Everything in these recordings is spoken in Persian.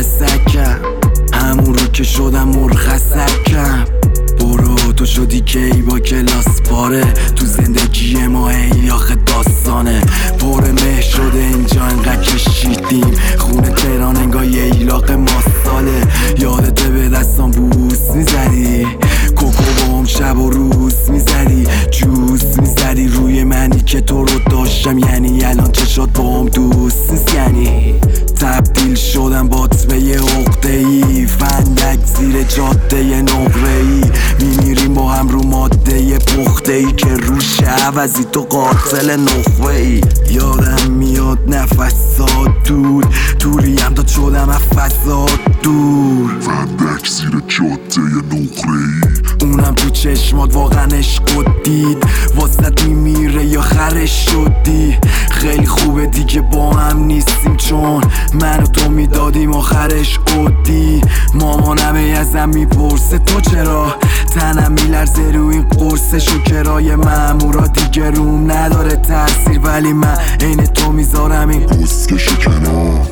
مرخصکم، همون رو که شدم مرخصکم. برو تو شدی کی با کلاس پاره، تو زندگی ما ای آخه داستانه. پر مه شده اینجا انقدر کشیدیم، خونه تهران انگار یه ایلاق ماساله. یادته به دستان بوس میزدی، کوکو بام شب و روز میزدی، جوز میزدی روی منی که تو رو داشتم. یعنی الان چشات بام دوست نیست، یعنی تبدیل شدم بات به یه عقده‌ای، فندک زیر جاده نقره‌ای. میمیریم با هم رو ماده پخته‌ای که روش عوضی تو قاتل نخوه‌ای. یادم میاد نفسات دور، دوریم تا شدم از فضات دور، فندک زیر جاده نقره‌ای. اونم تو چشمات واقعا عشق دید، واسط میمیره یا خرش شدی. خیلی خوبه دیگه با هم نیستیم، چون من و تو میدادیم آخرش عدی. مامانم ازم میپرسه تو چرا، تنم میلرزه رو این قرص شکرای مامورا. دیگه روم نداره تاثیر، ولی من عین تو میذارم این بسکشو کنار.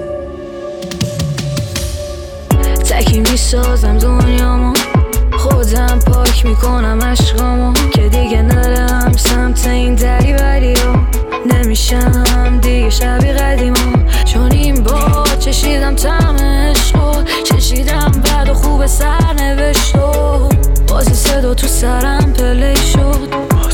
تکی میسازم دنیامو، خودم پاک میکنم عشقامو، که دیگه نرم سمت این دری بری ها. نمیشم دیگه شبیه قدیما، چون این با چشیدم طعم عشقو، چشیدم بد و خوب سرنوشتو. بازی صدا تو سرم پلی شد،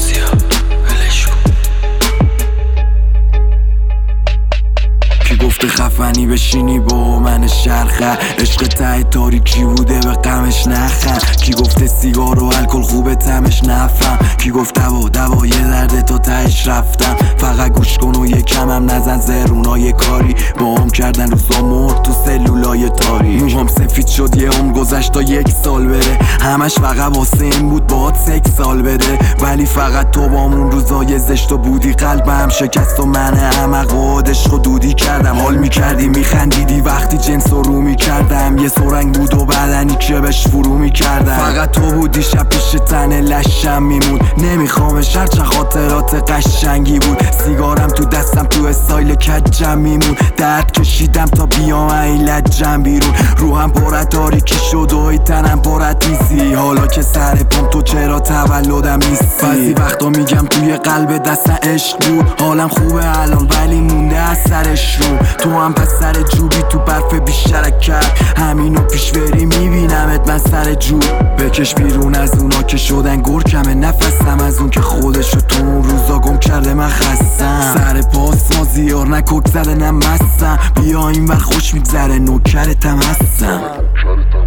کی گفته خفنی بشینی با من شرخه، عشق ته تاریکی بوده به غمش نخن. کی گفته سیگار و الکل خوبه تمش نفهم، کی گفت دوا یه درد تا تهش رفتم. فقط گوش کن و یکم هم نزن زرونای کاری، با هم کردن روزا مرد تو سلولای تاری. موهام سفید شد یه عمر گذشت تا 1 سال بره، همش فقط واسه این بود باهات 6 سال بده. ولی فقط تو با اون روزای زشت و بودی، قلبم شکست و من احمق و عشق دودی کردم. حال میکردی میخندیدی وقتی جنس رو میکردم، یه سرنگ بود و بدنی که بهش فرو میکردم. فقط تو بودی شب پیش تن لشم میمون، نمیخوامش هرچند خاطرات قشنگی بود. سیگارم تو دستم تو استایل کجم میمون، درد کشیدم تا بیام این لجم بیرون. روحم پرت تاریکی شد و ای تنم پرت نیستی، حالا که سر پام تو چرا تولدم نیستی. بعضی وقتا میگم توی قلب دستم عشق بود، حالم خوبه الان ولی مونده از سرش رو. تو هم پس سر جوبی تو برف بیشترک کرد، همینو پیش بری میبینمت من سر جوب. بکش بیرون از اونا که شدن گرکمه نفسم، از اون که خودشو تو اون روزا گم کرده من خستم. سر پاس ما زیار نکک زده نمستم، بیا این ور خوش میگذره نوکرتم هستم.